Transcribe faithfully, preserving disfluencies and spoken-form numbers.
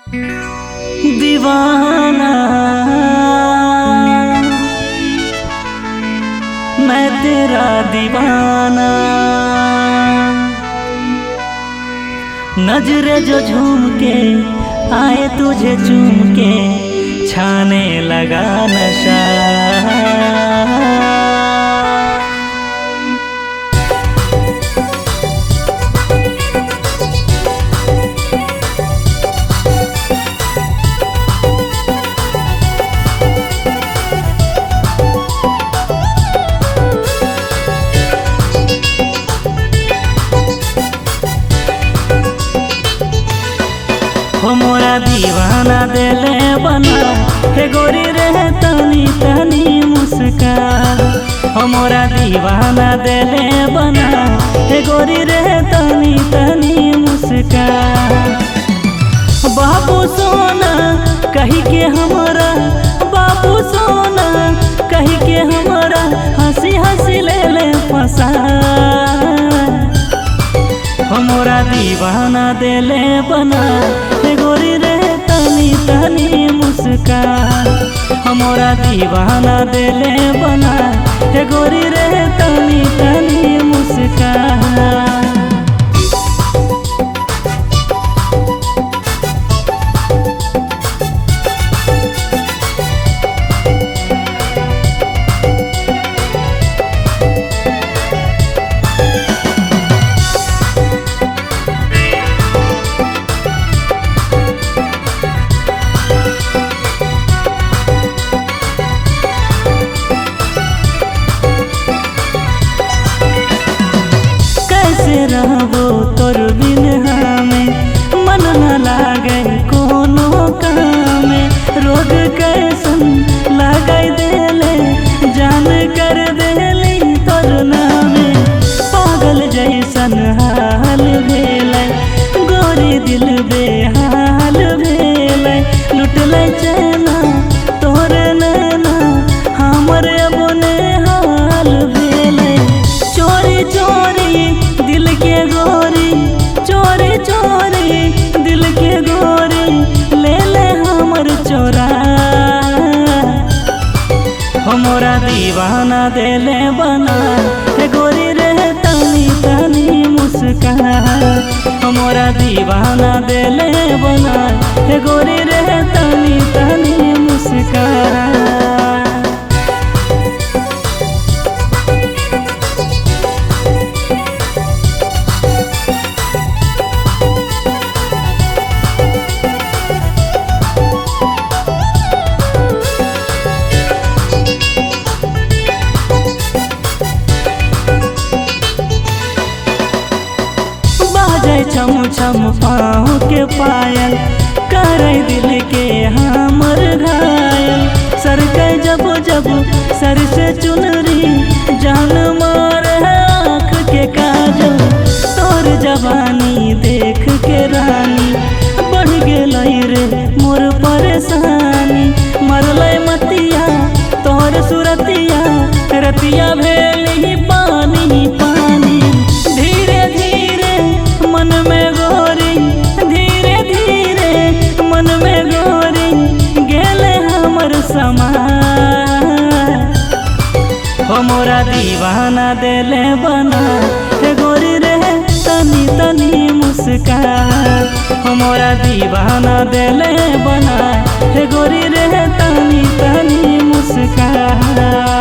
दीवाना मैं तेरा दीवाना, नजरे जो झूम के आए तुझे चूम के छाने लगा नशा। हो मोरा दीवाना दिले बना हे गोरी रहे तनी तनी मुस्कान। हो मोरा दीवाना दिले बना हे गोरी रहे तनी तनी मुस्कान। बाबू सोना कही के हमरा, बाबू सोना कही के हमरा हंसी हंसी ले ले फसा। मोरा दीवाना दिले बना हे गोरी रे तनी तनी मुस्कान। मोरा दीवाना दिले बना हे गोरी रे तनी तनी मुस्कान। रहबो तोर बिन हमें मन न लागे कोनो काम। रोग कैसन लागे देले जान कर देली तोर नामे। पागल जैसन हाल भेलै गोरी दिल बेहाल भेलै। लुटलै चैना तोर नैना हमर अपने हाल भेलै। चोरी चोरी दिल के गोरी, चोरी चोरी दिल के गोरी ले ले हमर चोरा। मोरा दीवाना दिले बना हे गोरी रे तनी तनी मुस्कान। मोरा दीवाना दिले बना हे गोरी रे तनी तनी मुस्कान। छम छम पाँव के पायल करे दिल के हमर घायल। सर के जब जब सर से चुनरी जान मार है आँख के काजल। तोर जवानी देख के रानी बढ़ गेलै रे मोर परेशानी। मरलै मतिया तोर सुरतिया रतिया भेली पानी पानी। धीरे धीरे मन में गोरी, धीरे धीरे मन में गोरी गेले हमर समा। हो मोरा दीवाना दिले बना हे गोरी रे तनी तनी मुस्कान। हो मोरा दीवाना दिले बना हे गोरी रे तनी तनी मुस्कान।